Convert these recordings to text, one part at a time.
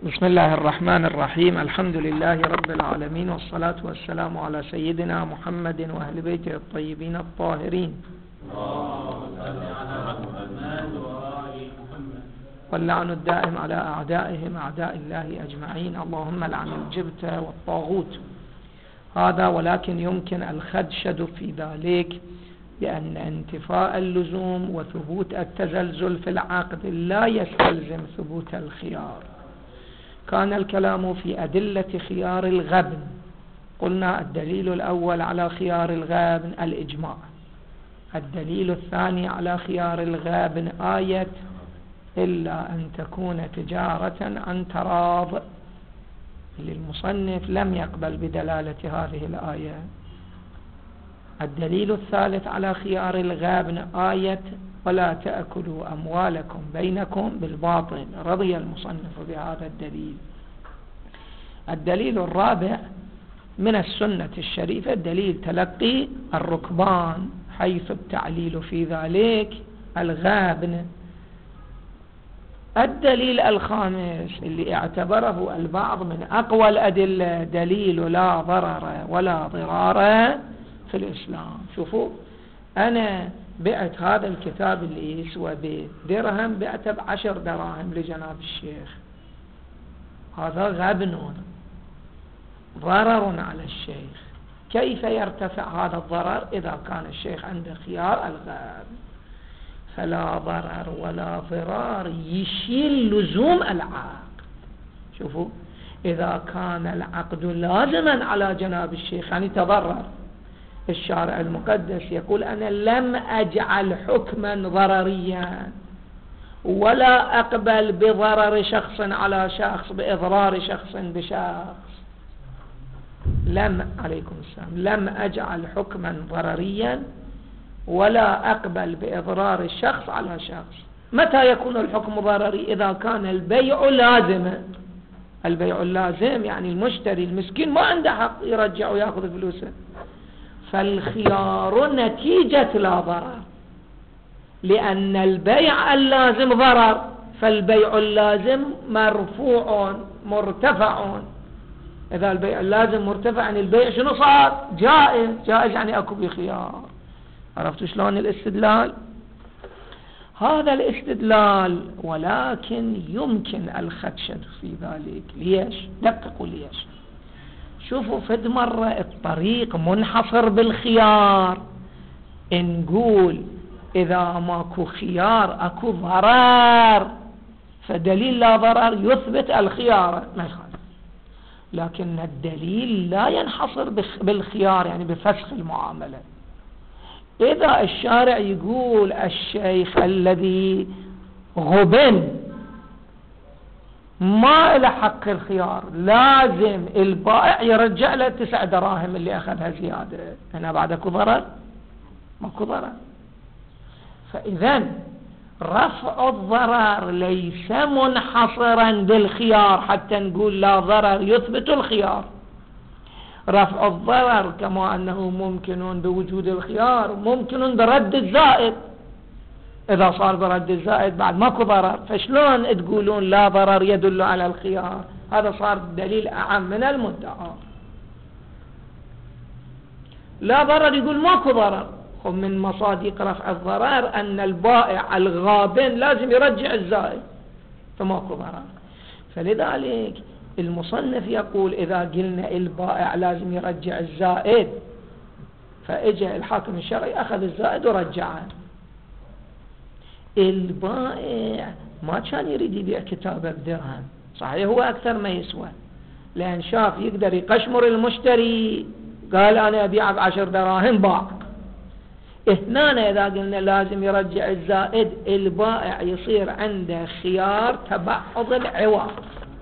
بسم الله الرحمن الرحيم. الحمد لله رب العالمين، والصلاة والسلام على سيدنا محمد وأهل بيته الطيبين الطاهرين، واللعن الدائم على أعدائهم أعداء الله أجمعين. اللهم لعن الجبت والطاغوت. هذا ولكن يمكن الخدشة في ذلك بأن انتفاء اللزوم وثبوت التزلزل في العقد لا يستلزم ثبوت الخيار. كان الكلام في أدلة خيار الغبن. قلنا الدليل الأول على خيار الغبن الإجماع. الدليل الثاني على خيار الغبن آية إلا أن تكون تجارة عن تراض. للمصنف لم يقبل بدلالة هذه الآية. الدليل الثالث على خيار الغبن آية ولا تأكلوا أموالكم بينكم بالباطل. رضي المصنف بهذا الدليل. الدليل الرابع من السنة الشريفة دليل تلقي الركبان، حيث التعليل في ذلك الغبن. الدليل الخامس اللي اعتبره البعض من أقوى الأدلة دليل لا ضرر ولا ضرار في الإسلام. شوفوا، أنا بعت هذا الكتاب اللي يسوى بدرهم بعته ب10 دراهم لجناب الشيخ. هذا غبن، ضرر على الشيخ. كيف يرتفع هذا الضرر؟ إذا كان الشيخ عنده خيار الغبن، فلا ضرر ولا ضرار يشيل لزوم العقد. شوفوا، إذا كان العقد لازما على جناب الشيخ يعني تضرر. الشارع المقدس يقول أنا لم أجعل حكما ضرريا ولا أقبل بضرر شخص على شخص بإضرار شخص بشخص. عليكم السلام. لم أجعل حكما ضرريا ولا أقبل بإضرار الشخص على شخص. متى يكون الحكم ضرري؟ إذا كان البيع لازما. البيع اللازم يعني المشتري المسكين ما عنده حق يرجع ويأخذ فلوسه. فالخيار نتيجة لا ضرر، لأن البيع اللازم ضرر، فالبيع اللازم مرفوع مرتفع. إذا البيع اللازم مرتفع يعني البيع شنو صار؟ جائز. جائز يعني أكو بخيار. عرفتوا شلون الاستدلال؟ هذا الاستدلال، ولكن يمكن الخدشة في ذلك. ليش؟ دققوا ليش. شوفوا، فد مرة الطريق منحصر بالخيار. نقول إذا ماكو خيار أكو ضرر، فدليل لا ضرر يثبت الخيار ما يخالف. لكن الدليل لا ينحصر بالخيار يعني بفسخ المعاملة. إذا الشارع يقول الشيخ الذي غبن ما له حق الخيار، لازم البائع يرجع له 9 دراهم اللي أخذها زيادة، هنا بعد اكو ضرر؟ ماكو ضرر. فإذا رفع الضرر ليس منحصرا بالخيار حتى نقول لا ضرر يثبت الخيار. رفع الضرر كما أنه ممكن بوجود الخيار ممكن برد الزائد. إذا صار برد الزائد بعد ماكو ضرر، فشلون تقولون لا ضرر يدل على الخيار؟ هذا صار دليل أعم من المدعى. لا ضرر يقول ماكو ضرر. من مصادق رفع الضرر أن البائع الغابن لازم يرجع الزائد، فماكو ضرر. فلذلك المصنف يقول إذا قلنا البائع لازم يرجع الزائد، فإجا الحاكم الشرعي أخذ الزائد ورجعه. البائع ما كان يريد يبيع كتابه بدرهم، صحيح هو أكثر ما يسوى، لأن شاف يقدر يقشمر المشتري، قال أنا أبيع ب10 دراهم باع. هنا إذا قلنا لازم يرجع الزائد، البائع يصير عنده خيار تبعض العوض.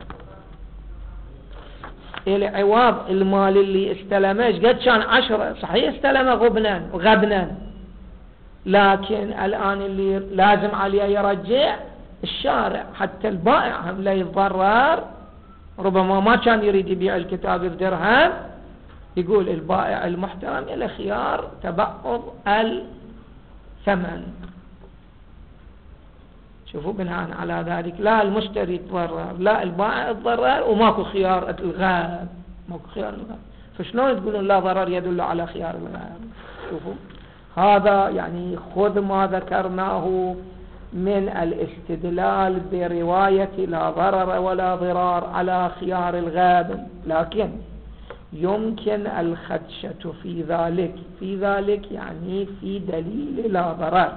العوض المال اللي استلمه قد كان 10، صحيح استلمه غبنا، لكن الآن اللي لازم عليه يرجع. الشارع حتى البائع هم لا يتضرر، ربما ما كان يريد يبيع الكتاب بدرهم، يقول البائع المحترم له خيار تبعض الثمن. شوفوا بناء على ذلك لا المشتري يتضرر لا البائع يتضرر وماكو خيار الغاب، ماكو خيار الغاب. فشلون تقولون لا ضرر يدل على خيار الغاب؟ شوفوا هذا يعني خذ ما ذكرناه من الاستدلال برواية لا ضرر ولا ضرار على خيار الغاب، لكن يمكن الخدشة في ذلك يعني في دليل لا ضرر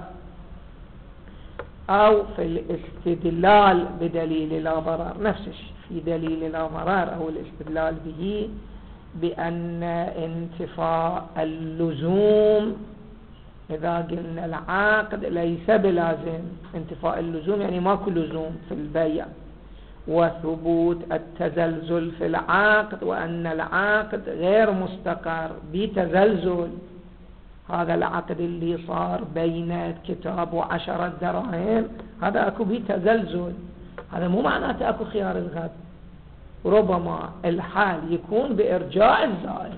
أو في الاستدلال بدليل لا ضرر، نفس الشيء في دليل لا ضرر أو الاستدلال به بأن انتفاء اللزوم، إذا قلنا العقد ليس بلازم، انتفاء اللزوم يعني ماكو لزوم في البيع، وثبوت التزلزل في العقد وأن العقد غير مستقر بتزلزل. هذا العقد اللي صار بين كتاب و10 دراهم هذا أكو بتزلزل، هذا مو معناته أكو خيار الغد، ربما الحال يكون بإرجاع الزائد.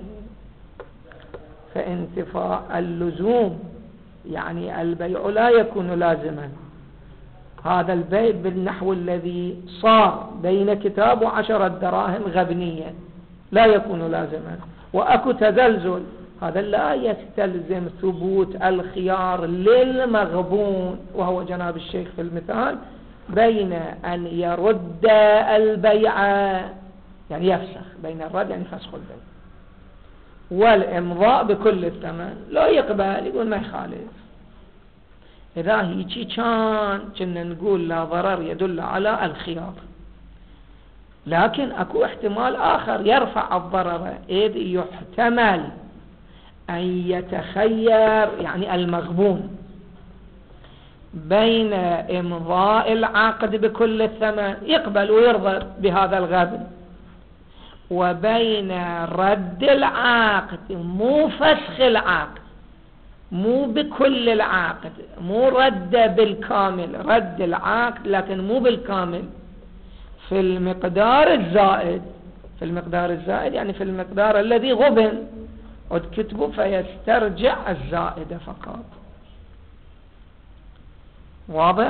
فانتفاء اللزوم يعني البيع لا يكون لازما، هذا البيع بالنحو الذي صار بين كتاب و10 دراهم غبنيا لا يكون لازما، وأكو تزلزل، هذا لا يستلزم ثبوت الخيار للمغبون، وهو جناب الشيخ في المثال بين أن يرد البيع يعني يفسخ، بين الرد يعني فسخ البيع والإمضاء بكل الثمن، لا يقبل يقول ما يخالف. إذا هيجي كنا نقول لا ضرر يدل على الخيار، لكن أكو احتمال آخر يرفع الضرر، إذ يحتمل أن يتخير يعني المغبون بين إمضاء العقد بكل الثمن يقبل ويرضى بهذا الغبن، وبين رد العقد مو فسخ العقد، مو بكل العقد، مو رد بالكامل، رد العقد لكن مو بالكامل، في المقدار الزائد، في المقدار الزائد يعني في المقدار الذي غبن وتكتبه فيسترجع الزائد فقط. واضح؟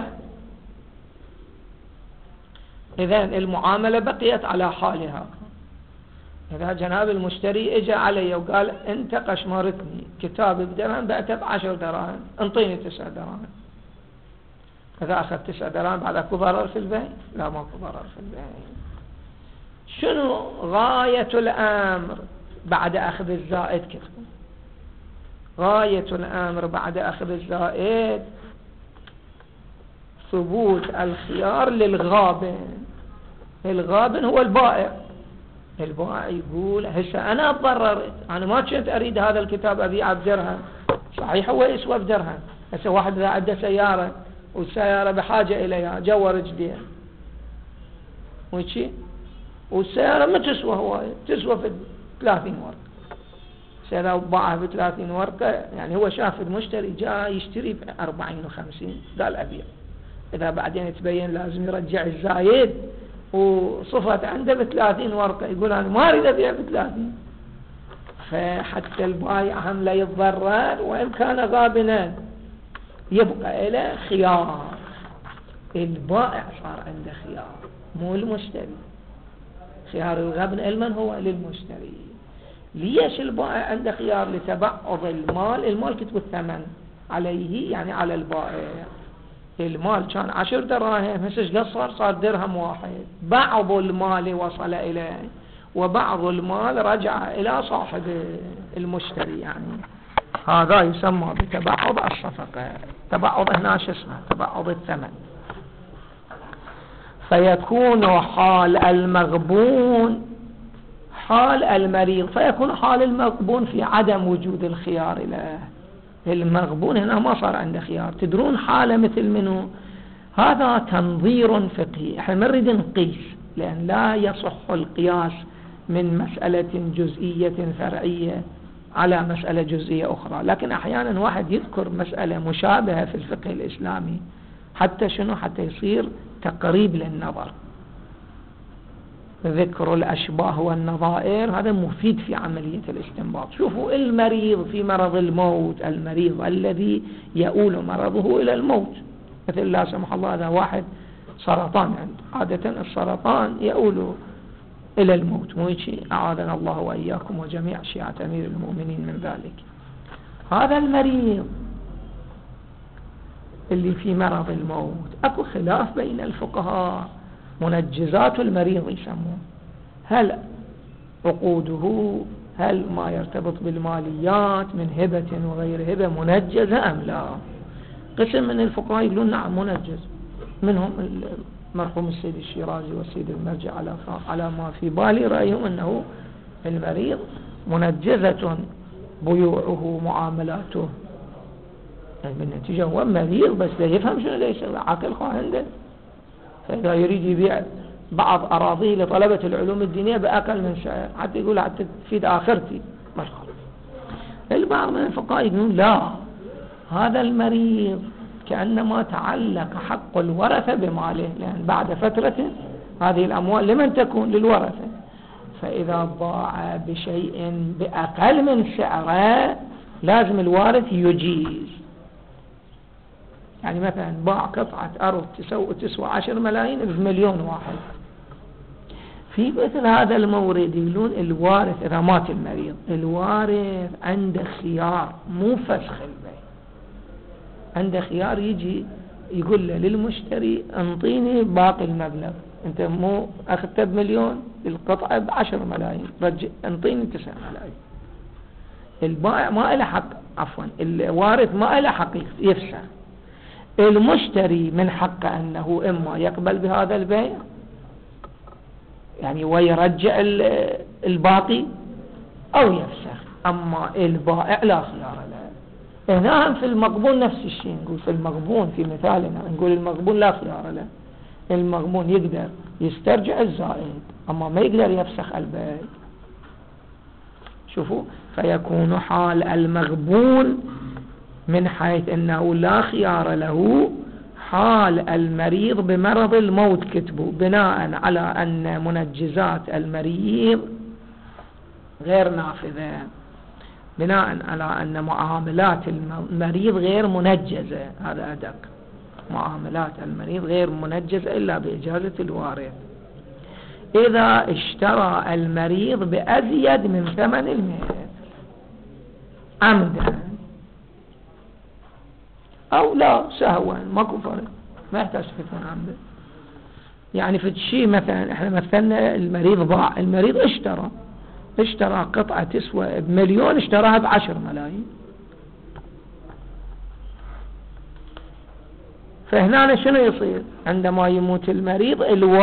إذن المعاملة بقيت على حالها. إذا جناب المشتري اجى علي وقال انت قشمرتني كتاب بدرهم بعته ب10 دراهم، انطيني 9 دراهم، إذا أخذ 9 دراهم بعد أكو ضرر في البيع؟ لا ماكو ضرر في البيع. شنو غاية الأمر بعد أخذ الزائد؟ كتب غاية الأمر بعد أخذ الزائد ثبوت الخيار للغابن. الغابن هو البائع، البائع يقول هسه أنا اتضررت، أنا ما كنت أريد هذا الكتاب أبيعه بدرهم، صحيح هو يسوى بدرهم، هسه واحد إذا عنده سيارة والسيارة بحاجة إليها جور جديد وشي، والسيارة ما تسوى هواية، تسوى في 30 ورقة، سيارة باعها ب30 ورقة، يعني هو شاف المشتري جاء يشتري ب40 و50 قال أبيع، إذا بعدين يتبين لازم يرجع الزايد وصفت عنده ب30 ورقة، يقول أنا ما أريد أبيع ب30. فحتى البائع هم لا يتضرر وإن كان غابنا يبقى له خيار، البائع صار عنده خيار مو المشتري، خيار الغبن المن هو للمشتري. ليش البائع عنده خيار؟ لتبعض المال كتب الثمن عليه يعني على البائع، المال كان 10 دراهم هسه ايش قصر؟ صار درهم واحد، بعض المال وصل إليه وبعض المال رجع إلى صاحب المشتري، يعني هذا يسمى بتبعض الصفقة. تبعض هنا شو اسمه؟ تبعض الثمن. فيكون حال المغبون حال المريض، فيكون حال المغبون في عدم وجود الخيار له. المغبون هنا ما صار عنده خيار. تدرون حالة مثل منه؟ هذا تنظير فقهي، احنا ما نريد نقيس لأن لا يصح القياس من مسألة جزئية فرعية على مسألة جزئية أخرى، لكن أحيانا واحد يذكر مسألة مشابهة في الفقه الإسلامي حتى شنو؟ حتى يصير تقريب للنظر. ذكر الأشباه والنظائر هذا مفيد في عملية الاستنباط. شوفوا المريض في مرض الموت، المريض الذي يؤول مرضه إلى الموت مثل لا سمح الله هذا واحد سرطان عنده، عادة السرطان يؤول إلى الموت، مو هيك؟ أعاذنا الله وإياكم وجميع شيعة أمير المؤمنين من ذلك. هذا المريض اللي في مرض الموت أكو خلاف بين الفقهاء، منجزات المريض يسمون، هل عقوده، هل ما يرتبط بالماليات من هبة وغير هبة منجزة أم لا؟ قسم من الفقهاء يقولون نعم منجز، منهم المرحوم السيد الشيرازي والسيد المرجع على ما في بالي رأيهم أنه المريض منجزة بيوعه معاملاته، يعني بالنتيجة هو مريض بس لا يفهم شنو ليس عقل عنده، فإذا يريد يبيع بعض أراضيه لطلبة العلوم الدينية بأقل من سعر حتى يقول حتى تفيد آخرتي ما خالف. البعض من الفقهاء يقولون لا، هذا المريض كأنما تعلق حق الورثة بماله، لأن بعد فترة هذه الأموال لمن تكون؟ للورثة، فإذا باع بشيء بأقل من سعره لازم الوارث يجيز. يعني مثلا باع قطعة أرض تسوى 10 ملايين بمليون واحد، في مثل هذا المورد يقولون الوارث إذا مات المريض الوارث عنده خيار، مو فسخ البيع، عنده خيار، يجي يقول له للمشتري انطيني باقي المبلغ، انت مو اخذته بمليون، القطعة ب10 ملايين، رجع انطيني 9 ملايين. البائع ما له حق، عفوا الوارث ما له حق يفسخ، المشتري من حقه أنه إما يقبل بهذا البيع يعني ويرجع الباقي أو يفسخ، أما البائع لا خيار له. هنا في المغبون نفس الشيء، نقول في المغبون في مثالنا نقول المغبون لا خيار له، المغبون يقدر يسترجع الزائد أما ما يقدر يفسخ البيع. شوفوا، فيكون حال المغبون من حيث أنه لا خيار له حال المريض بمرض الموت كتبوا، بناء على أن منجزات المريض غير نافذة، بناء على أن معاملات المريض غير منجزة، هذا أدق، معاملات المريض غير منجزة إلا بإجازة الوارث. إذا اشترى المريض بأزيد من ثمن المثل عمدا أو لا سهوا، ماكو فرق، ما يحتاج تكون عمدا. يعني في الشيء مثلا احنا مثلنا المريض باع، المريض اشترى قطعة تسوى بمليون اشتراها ب10 ملايين، فهنا شنو يصير عندما يموت المريض؟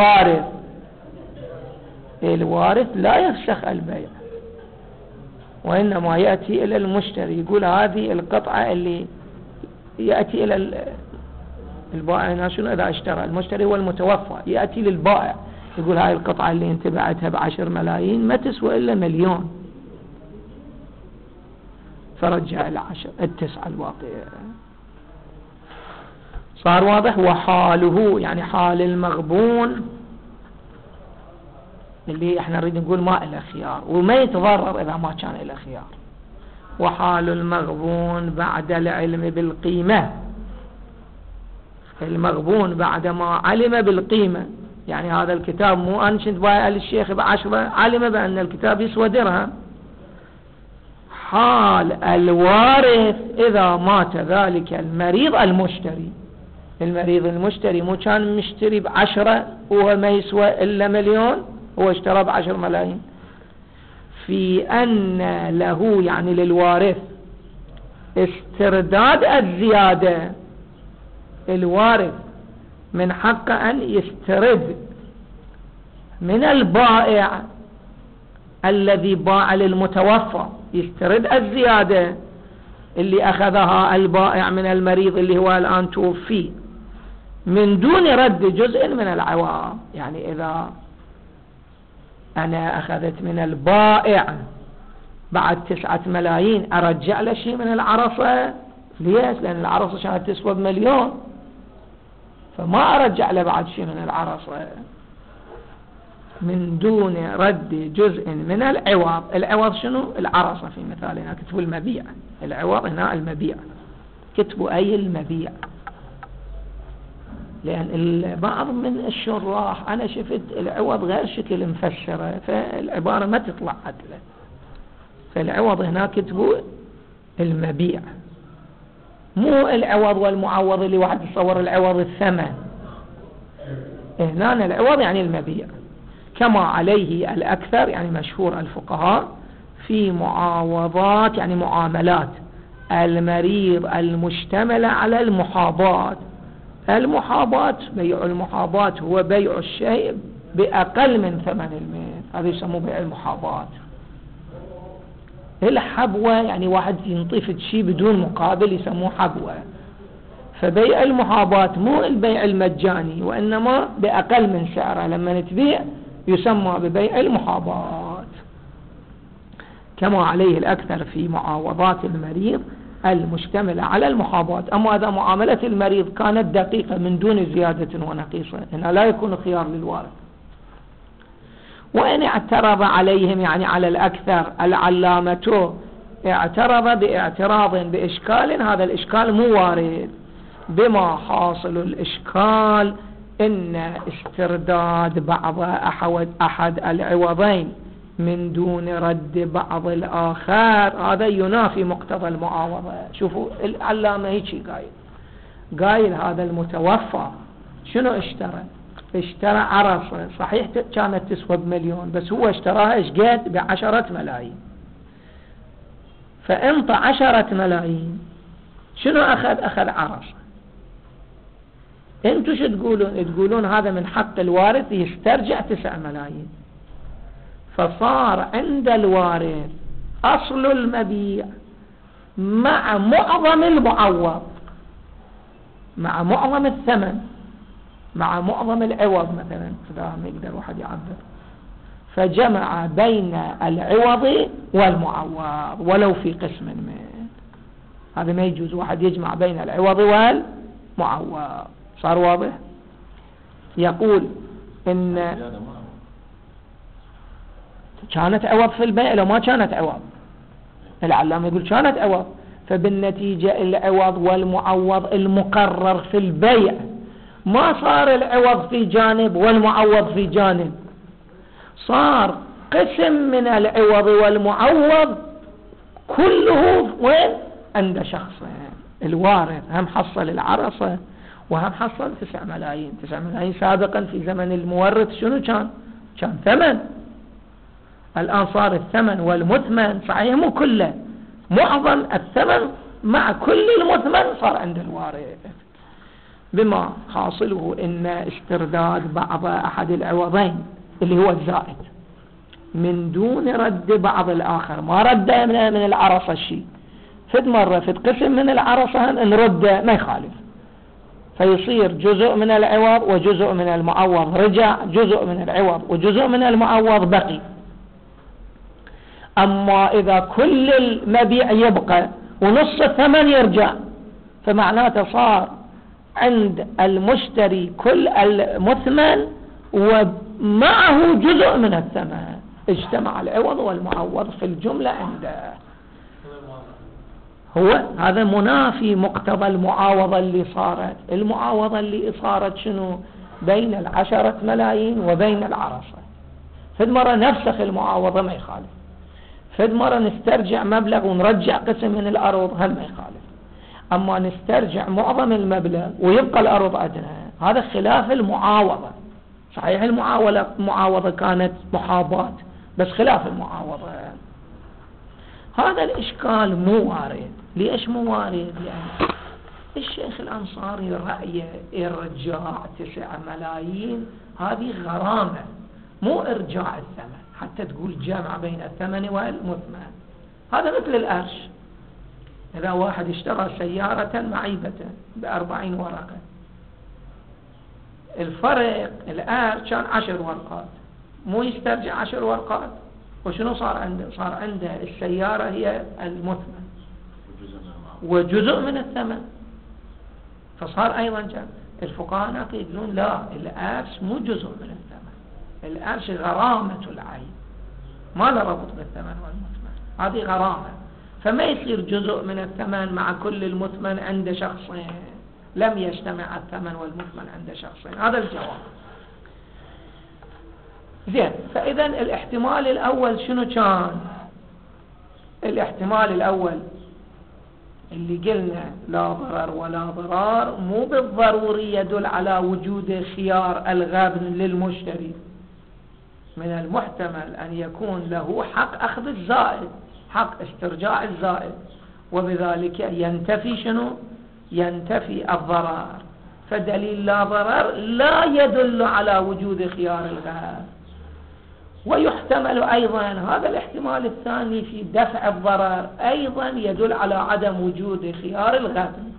الوارث لا يفسخ البيع، وإنما يأتي إلى المشتري يقول هذه القطعة اللي يأتي إلى البائع. هنا شنو؟ إذا اشترى المشتري هو المتوفى، يأتي للبائع يقول هاي القطعة اللي انت بعتها ب10 ملايين ما تسوى إلا مليون، فرجع 9 الباقية. صار واضح؟ وحاله يعني حال المغبون اللي احنا نريد نقول ما إله خيار وما يتضرر إذا ما كان إله خيار. وحال المغبون بعد العلم بالقيمة، المغبون بعد ما علم بالقيمة، يعني هذا الكتاب مو أنا كنت بايع للشيخ ب10، علم بأن الكتاب يسوى درهم. حال الوارث إذا مات ذلك المريض المشتري مو كان مشتري ب10 وهو ما يسوى إلا مليون، هو اشترى ب10 ملايين، في أن له يعني للوارث استرداد الزيادة. الوارث من حق أن يسترد من البائع الذي باع للمتوفى، يسترد الزيادة اللي أخذها البائع من المريض اللي هو الآن توفي من دون رد جزء من العوام. يعني إذا أنا أخذت من البائع بعد 9 ملايين أرجع له شيء من العرصة؟ ليش؟ لأن العرصة كانت تسوى بمليون، فما أرجع له بعد شيء من العرصة من دون رد جزء من العوض. العوض شنو؟ العرصة في مثالنا كتبوا المبيع، العوض هنا المبيع، كتبوا أي المبيع. لأن بعض من الشراح أنا شفت العوض غير شكل مفسرة، فالعبارة ما تطلع عدلة. فالعوض هناك كتبوا المبيع، مو العوض والمعوض اللي واحد يصور العوض الثمن. هنا العوض يعني المبيع، كما عليه الأكثر يعني مشهور الفقهاء في معاوضات يعني معاملات المريض المشتملة على المحاضات. المحاضات، بيع المحاضات هو بيع الشيء بأقل من ثمن المثل، هذا يسموه بيع المحاضات. الحبوة يعني واحد ينطفد شيء بدون مقابل يسموه حبوة. فبيع المحاضات مو البيع المجاني، وإنما بأقل من سعره لما تبيع يسمى ببيع المحاضات، كما عليه الأكثر في معاوضات المريض المشتملة على المحاضات. أما إذا معاملة المريض كانت دقيقة من دون زيادة ونقيصة هنا لا يكون خيار للوارث. وإن اعترض عليهم يعني على الأكثر العلامة اعترض باعتراض بإشكال، هذا الإشكال مو وارد، بما حاصل الإشكال إن استرداد بعض أحد العوضين من دون رد بعض الآخر هذا ينافي مقتضى المعاوضة. شوفوا العلامة هيك قايل هذا المتوفى شنو اشترى؟ اشترى عرصة، صحيح كانت تسوى ب1,000,000 بس هو اشتراها ايش قد؟ ب10 ملايين. فانت 10 ملايين شنو أخذ عرصة. انتوا شو تقولون هذا من حق الوارث يسترجع 9 ملايين. فصار عند الوارث أصل المبيع مع معظم المعوض، مع معظم الثمن، مع معظم العوض مثلا، إذا ما يقدر واحد يعبر، فجمع بين العوض والمعوض ولو في قسم من هذا. ما يجوز واحد يجمع بين العوض والمعوض. صار واضح؟ يقول إن كانت عوض في البيع لو ما كانت عوض، العلامة يقول كانت عوض، فبالنتيجة العوض والمعوض المقرر في البيع ما صار العوض في جانب والمعوض في جانب، صار قسم من العوض والمعوض كله وين؟ عند شخصين. الوارث هم حصل العرصة وهم حصل 9 ملايين. 9 ملايين سابقا في زمن المورث شنو كان ثمن. الآن صار الثمن والمثمن، صحيح مو كله، معظم الثمن مع كل المثمن صار عند الوارث، بما حاصله إن استرداد بعض أحد العوضين اللي هو الزائد من دون رد بعض الآخر. ما رد من العرصة الشيء، فد مرة فد قسم من العرصة نرد ما يخالف، فيصير جزء من العوض وجزء من المعوض رجع، جزء من العوض وجزء من المعوض بقي. أما إذا كل المبيع يبقى ونص الثمن يرجع، فمعناته صار عند المشتري كل المثمن ومعه جزء من الثمن، اجتمع العوض والمعوض في الجملة عنده. هو هذا منافي مقتضى المعاوضة اللي صارت. المعاوضة اللي صارت شنو؟ بين 10 ملايين وبين العرصة. فد مرة نفسخ المعاوضة ما يخالف، فد مرة نسترجع مبلغ ونرجع قسم من الأرض هم ما يخالف. أما نسترجع معظم المبلغ ويبقى الأرض أدنى هذا خلاف المعاوضة. صحيح المعاوضة كانت محاضات بس خلاف المعاوضة. هذا الإشكال مو وارد. ليش مو وارد؟ يعني الشيخ الأنصاري رأيه إرجاع 9 ملايين هذه غرامة مو إرجاع الثمن، حتى تقول جمع بين الثمن والمثمن. هذا مثل الأرش، إذا واحد اشترى سيارة معيبة ب40 ورقة، الفرق الأرش كان 10 ورقات، مو يسترجع 10 ورقات. وشنو صار عنده؟ صار عنده السيارة هي المثمن وجزء من الثمن، فصار أيضا جمع. الفقهاء يقولون لا، الأرش مو جزء من الثمن، الأرش غرامة العين ما له ربط بالثمن والمثمن، هذه غرامة، فما يصير جزء من الثمن مع كل المثمن عند شخصين. لم يجتمع الثمن والمثمن عند شخصين. هذا الجواب. زين، فإذا الاحتمال الأول شنو كان؟ الاحتمال الأول اللي قلنا لا ضرر ولا ضرار مو بالضروري يدل على وجود خيار الغبن للمشتري. من المحتمل أن يكون له حق أخذ الزائد، حق استرجاع الزائد، وبذلك ينتفي شنو؟ ينتفي الضرر. فدليل لا ضرر لا يدل على وجود خيار الغبن. ويحتمل أيضا هذا الاحتمال الثاني في دفع الضرر أيضا يدل على عدم وجود خيار الغبن.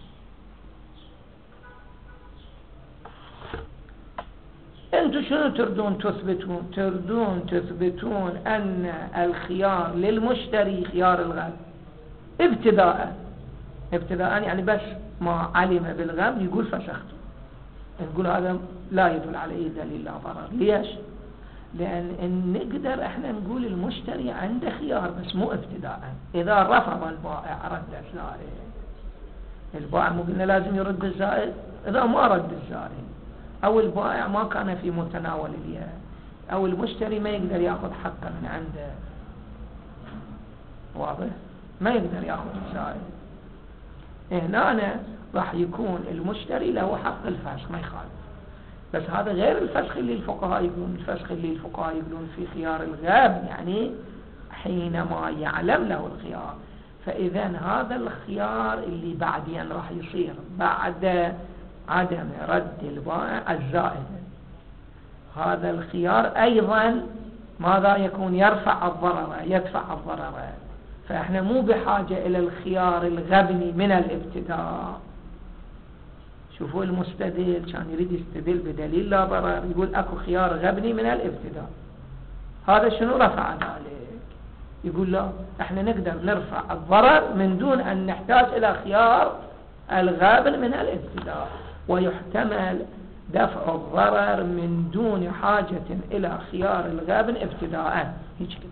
أنتم شنو تردون تثبتون؟ تردون تثبتون أن الخيار للمشتري خيار الغبن ابتداء يعني بس ما علم بالغبن يقول فسخته. نقول هذا لا يدل عليه دليل لا ضرر. ليش؟ لأن نقدر احنا نقول المشتري عنده خيار بس مو ابتداء. إذا رفض البائع رد الزائد، البائع مو قلنا لازم يرد الزائد؟ إذا ما رد الزائد أو البائع ما كان في متناول اليد أو المشتري ما يقدر يأخذ حقه من عنده، واضح؟ ما يقدر يأخذ الزائد. هنا راح يكون المشتري له حق الفسخ ما يخالف. بس هذا غير الفسخ اللي الفقهاء يقولون. الفسخ اللي الفقهاء يقولون في خيار الغبن يعني حينما يعلم له الخيار. فإذا هذا الخيار اللي بعدين راح يصير بعد عدم رد البائع الزائد، هذا الخيار أيضا ماذا يكون؟ يدفع الضرر. فإحنا مو بحاجة إلى الخيار الغبني من الابتداء. شوفوا المستدل كان يريد يستدل بدليل لا ضرر، يقول اكو خيار غبني من الابتداء. هذا شنو رفع ذلك؟ يقول لا، احنا نقدر نرفع الضرر من دون ان نحتاج الى خيار الغبن من الابتداء. ويحتمل دفع الضرر من دون حاجة الى خيار الغبن ابتداء. هيك كده.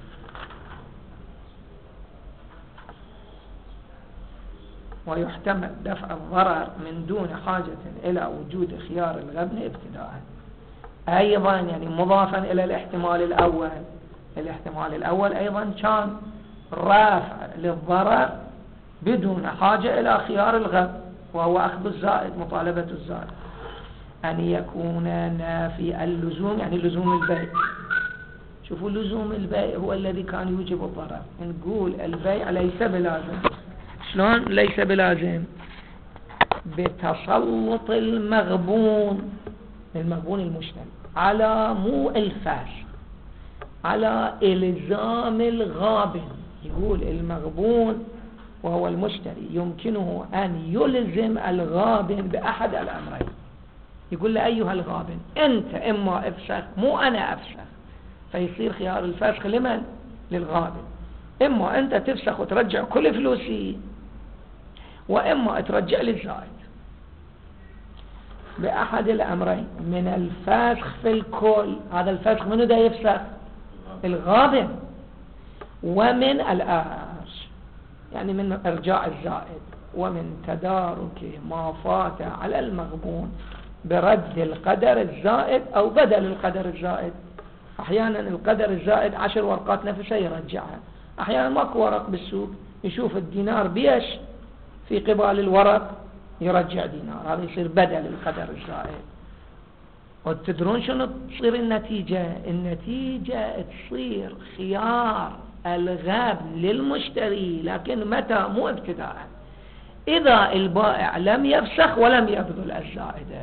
ويحتمل دفع الضرر من دون حاجة إلى وجود خيار الغبن ابتداء. أيضا يعني مضافا إلى الاحتمال الأول. الاحتمال الأول أيضا كان رافع للضرر بدون حاجة إلى خيار الغبن، وهو أخذ الزائد، مطالبة الزائد. أن يكون نافي اللزوم يعني لزوم البيع. شوفوا لزوم البيع هو الذي كان يوجب الضرر. نقول البيع ليس بلازم. شلون ليس بلازم؟ بتسلط المغبون المشتري على مو الفاس، على إلزام الغابن. يقول المغبون وهو المشتري يمكنه أن يلزم الغابن بأحد الأمرين. يقول له أيها الغابن أنت إما أفسخ مو أنا أفسخ، فيصير خيار الفسخ لمن؟ للغابن. إما أنت تفسخ وترجع كل فلوسي، وإما ترجع لي الزائد. بأحد الأمرين، من الفسخ في الكل. هذا الفسخ منو دا يفسخ؟ الغابن. ومن الآش يعني من إرجاع الزائد، ومن تدارك ما فات على المغبون برد القدر الزائد أو بدل القدر الزائد. أحيانا القدر الزائد 10 ورقات نفسها يرجعها، أحيانا ماكو ورق بالسوق يشوف الدينار بيش في قبال الورق يرجع دينار. هذا يصير بدل القدر الزائد. وتدرون شنو تصير النتيجة؟ النتيجة تصير خيار الغبن للمشتري، لكن متى؟ مو ابتداء، إذا البائع لم يفسخ ولم يبذل الزائدة.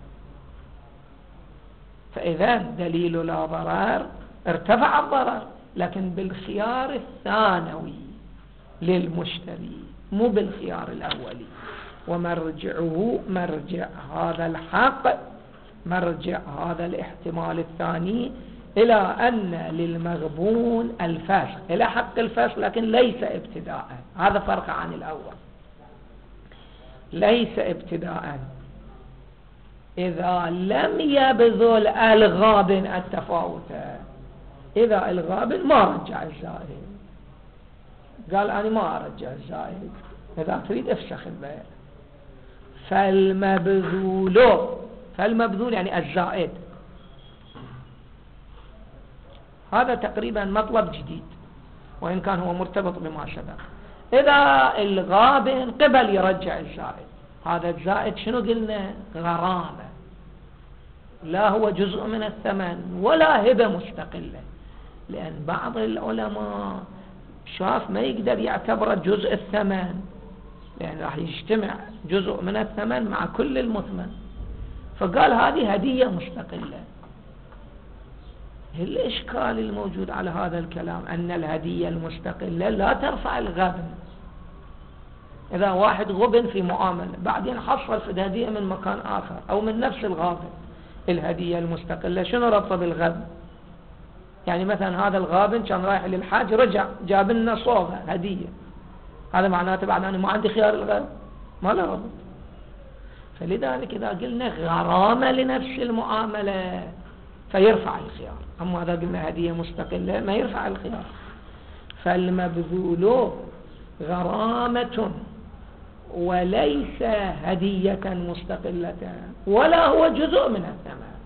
فإذا دليل لا ضرر ارتفع الضرر، لكن بالخيار الثانوي للمشتري مو بالخيار الأولي. ومرجعه مرجع هذا الحق، مرجع هذا الاحتمال الثاني إلى أن للمغبون الفسخ، إلى حق الفسخ لكن ليس ابتداء. هذا فرق عن الأول. ليس ابتداء إذا لم يبذل الغابن التفاوت. إذا الغابن ما رجع الزائد، قال أنا ما أرجع الزائد، إذا تريد افسخ البيع، فالمبذول يعني الزائد. هذا تقريبا مطلب جديد وإن كان هو مرتبط بما سبق. إذا الغابن قبل يرجع الزائد، هذا الزائد شنو قلنا؟ غرامة، لا هو جزء من الثمن ولا هبة مستقلة، لأن بعض العلماء شاف ما يقدر يعتبره جزء الثمن، لأن راح يجتمع جزء من الثمن مع كل المثمن، فقال هذه هدية مستقلة. الإشكال الموجود على هذا الكلام أن الهدية المستقلة لا ترفع الغبن. إذا واحد غبن في معاملة بعدين حصل في هدية من مكان آخر أو من نفس الغابن، الهدية المستقلة شنو ربطه بالغبن؟ يعني مثلا هذا الغابن كان رايح للحاج رجع جاب لنا صوغة هدية، هذا معناته بعد أنا ما عندي خيار الغبن؟ ما له ربط. فلذلك إذا قلنا غرامة لنفس المعاملة فيرفع الخيار، أما إذا قلنا هدية مستقلة ما يرفع الخيار. فالمبذول غرامة وليس هدية مستقلة ولا هو جزء من الثمن،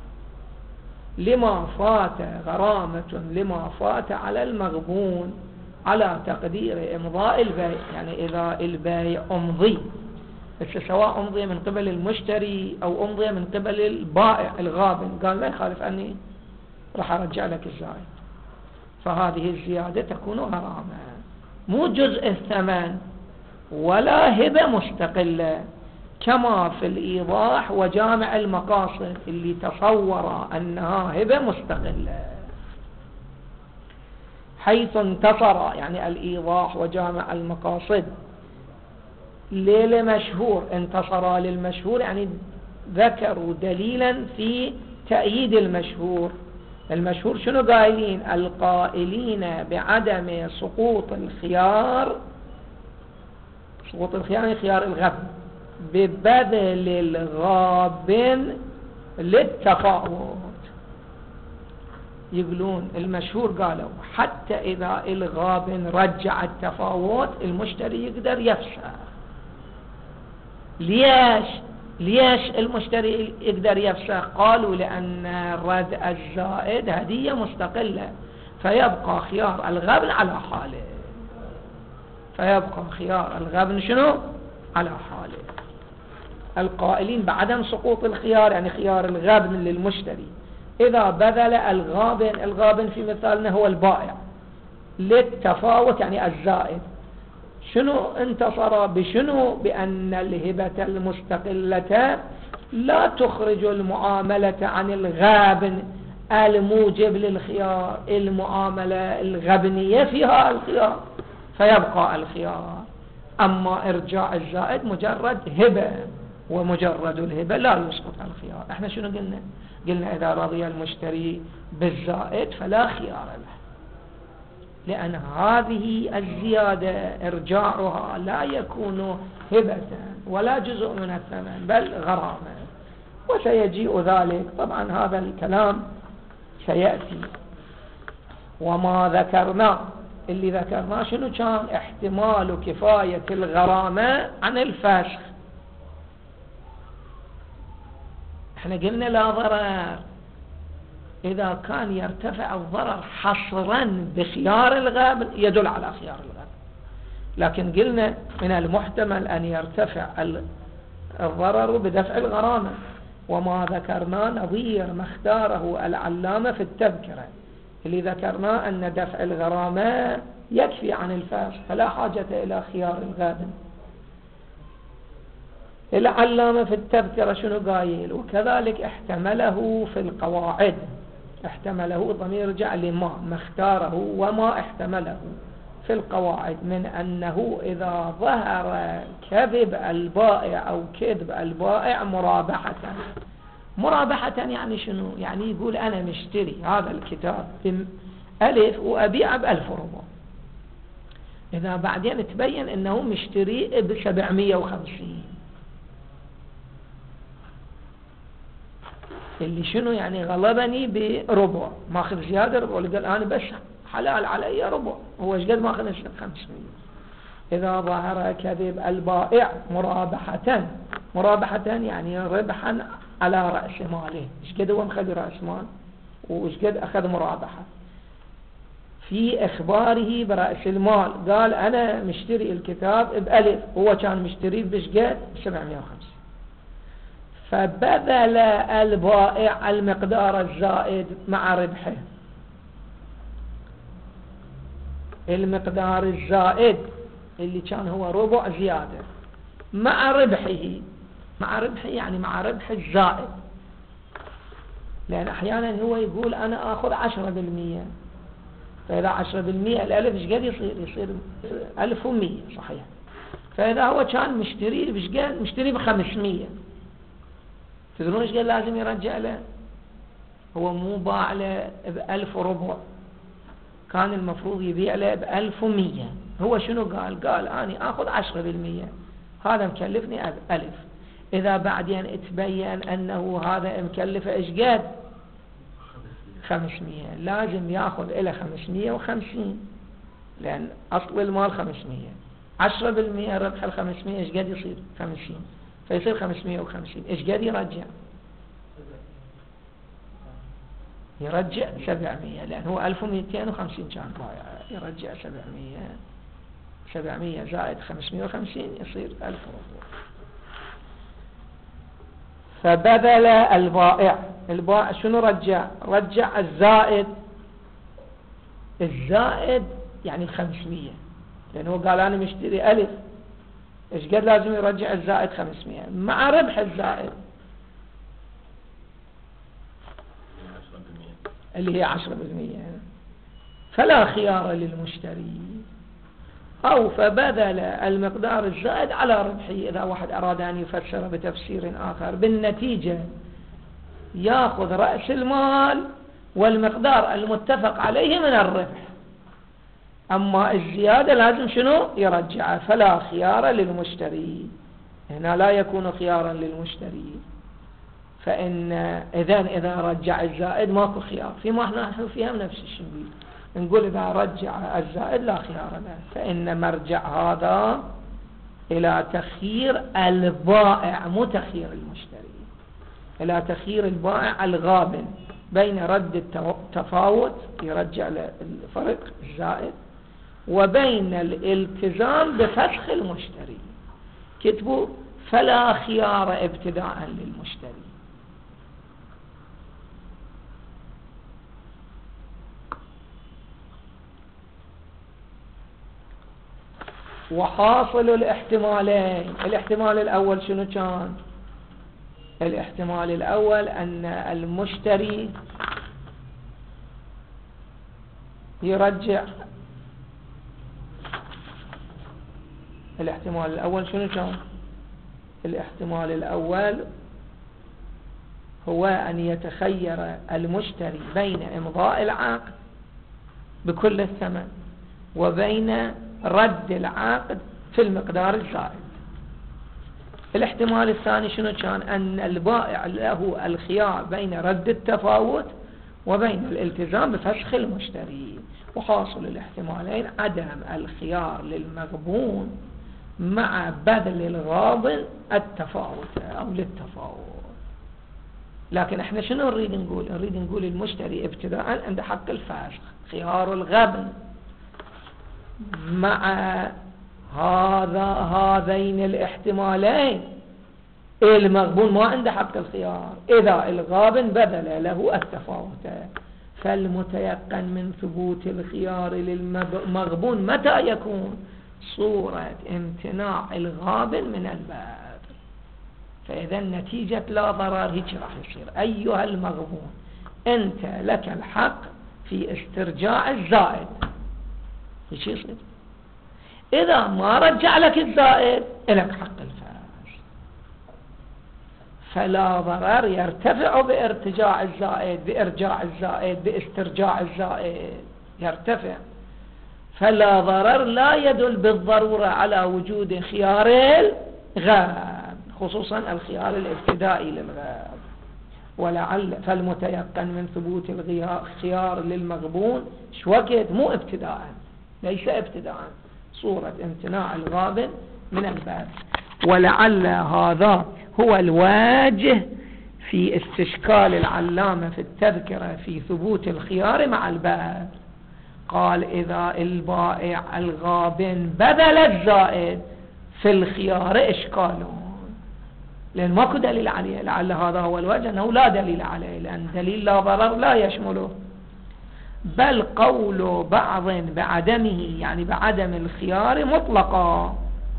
لما فات غرامة لما فات على المغبون على تقدير إمضاء البيع. يعني إذا البيع أمضي، سواء أمضي من قبل المشتري أو أمضي من قبل البائع الغابن، قال لا يخالف أني راح أرجع لك الزائد، فهذه الزيادة تكون غرامة مو جزء الثمن ولا هبة مستقلة، كما في الإيضاح وجامع المقاصد اللي تصور أنها هبة مستقلة، حيث انتصر يعني الإيضاح وجامع المقاصد للمشهور، انتصر للمشهور يعني ذكروا دليلا في تأييد المشهور. المشهور شنو قائلين؟ القائلين بعدم سقوط الخيار، سقوط الخيار يعني خيار الغبن، ببذل الغابن للتفاوت. يقولون المشهور قالوا حتى إذا الغابن رجع التفاوت المشتري يقدر يفسخ. ليش المشتري يقدر يفسخ؟ قالوا لأن رد الزائد هدية مستقلة، فيبقى خيار الغبن على حاله، فيبقى خيار الغبن شنو؟ على حاله. القائلين بعدم سقوط الخيار يعني خيار الغبن للمشتري إذا بذل الغابن في مثالنا هو البائع للتفاوت يعني الزائد. شنو انتصر بشنو؟ بأن الهبة المستقلة لا تخرج المعاملة عن الغابن الموجب للخيار، المعاملة الغبنية فيها الخيار فيبقى الخيار، أما إرجاع الزائد مجرد هبة، ومجرد الهبة لا يسقط الخيار. احنا شنو قلنا؟ قلنا إذا رضي المشتري بالزائد فلا خيار له، لأن هذه الزيادة إرجاعها لا يكون هبة ولا جزء من الثمن بل غرامة، وسيجيء ذلك طبعا هذا الكلام سيأتي. وما ذكرنا اللي ذكرناه شنو كان؟ احتمال كفاية الغرامة عن الفسخ. احنا قلنا لا ضرر إذا كان يرتفع الضرر حصرا بخيار الغابن يدل على خيار الغابن، لكن قلنا من المحتمل أن يرتفع الضرر بدفع الغرامة، وما ذكرنا نظير ما اختاره العلامة في التذكرة اللي ذكرنا أن دفع الغرامة يكفي عن الفسخ فلا حاجة إلى خيار الغابن. العلامة في التذكرة شنو قايل؟ وكذلك احتمله في القواعد، احتمله ضمير رجع لما اختاره وما احتمله في القواعد من أنه إذا ظهر كذب البائع أو كذب البائع مرابحة يعني شنو؟ يعني يقول أنا مشتري هذا الكتاب بألف وأبيع ب1000 ربع، إذا بعدين تبين أنه مشتري ب750، اللي شنو يعني غلبني بربع، ماخذ زيادة ربع، اللي قال أنا بس حلال علي ربع، هو ايش قد ماخذ 500. إذا ظهر كذب البائع مرابحة مرابحة يعني ربحا على رأس ماله. ايش قد هو مخلي رأس مال وايش قد أخذ مرابحة. في إخباره برأس المال قال أنا مشتري الكتاب بألف، هو كان مشتري بشقد 750، فبذل البائع المقدار الزائد مع ربحه. المقدار الزائد اللي كان هو ربع زيادة مع ربحه، مع ربحه يعني مع ربح الزائد، لأن أحيانا هو يقول أنا أخذ 10%، فإذا 10% الألف ايش قد يصير 1100 صحيح. فإذا هو كان مشتري بشقد مشتري ب500، تدرون ايش قد لازم يرجع له؟ هو مو باع له ب1000 وربع، كان المفروض يبيع له ب1100. هو شنو قال؟ قال أنا أخذ 10%، هذا مكلفني 1000. إذا بعدين تبين أنه هذا مكلفه ايش قد 500، لازم يأخذ إلى 550، لأن أصل المال 500. 10% ربح 500 ايش قد يصير 50، فيصير 550. ايش قد يرجع 700، لأن هو 1250 كان بايع، يرجع 700 زائد 550 يصير 1000 وربع. فبذل البائع شنو رجع؟ رجع الزائد يعني 500، لأنه قال أنا مشتري 1000، إيش قد لازم يرجع الزائد 500 مع ربح الزائد اللي هي 10%. فلا خيار للمشتري. أو فبذل المقدار الزائد على ربحه، إذا واحد أراد أن يفسر بتفسير آخر، بالنتيجة يأخذ رأس المال والمقدار المتفق عليه من الربح، أما الزيادة لازم شنو يرجعه. فلا خيار للمشتري، هنا لا يكون خيارا للمشتري. فإن إذا رجع الزائد ماكو خيار. فيما نحن فيها نفس الشيء، نقول إذا رجع الزائد لا خيار له، فإن مرجع هذا إلى تخيير البائع مو تخيير المشتري، إلى تخيير البائع الغابن بين رد التفاوت يرجع الفرق الزائد، وبين الالتزام بفسخ المشتري. كتبوا فلا خيار ابتداء للمشتري. وحاصل الاحتمالين، الاحتمال الأول شنو كان؟ الاحتمال الأول أن المشتري يرجع. الاحتمال الأول شنو كان؟ الاحتمال الأول هو أن يتخير المشتري بين إمضاء العقد بكل الثمن وبين رد العقد في المقدار الزائد. الاحتمال الثاني شنو كان؟ أن البائع له الخيار بين رد التفاوت وبين الالتزام بفسخ المشتري. وحاصل الاحتمالين عدم الخيار للمغبون مع بذل الغابن التفاوت أو للتفاوت. لكن احنا شنو نريد نقول؟ نريد نقول المشتري ابتداء عند حق الفسخ، خيار الغبن مع هذين الاحتمالين. المغبون ما عنده حق الخيار إذا الغابن بذل له التفاوت. فالمتيقن من ثبوت الخيار للمغبون متى يكون؟ صورة امتناع الغابن من الباب. فإذا نتيجة لا ضرر هيك راح يصير. أيها المغبون أنت لك الحق في استرجاع الزائد، هيك يصير. إذا ما رجع لك الزائد لك حق الفاس. فلا ضرر يرتفع بارتجاع الزائد، بإرجاع الزائد، باسترجاع الزائد يرتفع. فلا ضرر لا يدل بالضرورة على وجود خيار الغاب، خصوصا الخيار الابتدائي للغاب. ولعل فالمتيقن من ثبوت الخيار للمغبون شو وقت؟ مو ابتداء، ليس ابتداء، صورة امتناع الغابن من الباب. ولعل هذا هو الواجه في استشكال العلامة في التذكرة في ثبوت الخيار مع البائع. قال إذا البائع الغابن بذل الزائد في الخيار إشكاله، لأن ماكو دليل عليه. لعل هذا هو الوجه أنه لا دليل عليه، لأن دليل لا ضرر لا يشمله. بل قول بعض بعدمه يعني بعدم الخيار مطلقا،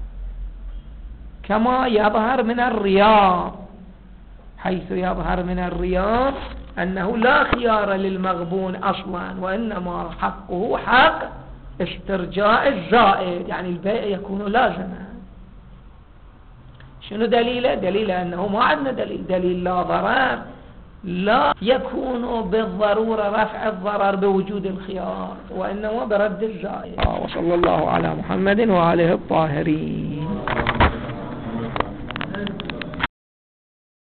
كما يظهر من الرياض، حيث يظهر من الرياض أنه لا خيار للمغبون أصلا، وإنما حقه حق استرجاع الزائد، يعني البيع يكون لازما. شنو دليله؟ دليله أنه ما عندنا دليل لا ضرر لا يكون بالضرورة رفع الضرر بوجود الخيار، وإنما برد الزائد. وصلى الله على محمد وآله الطاهرين.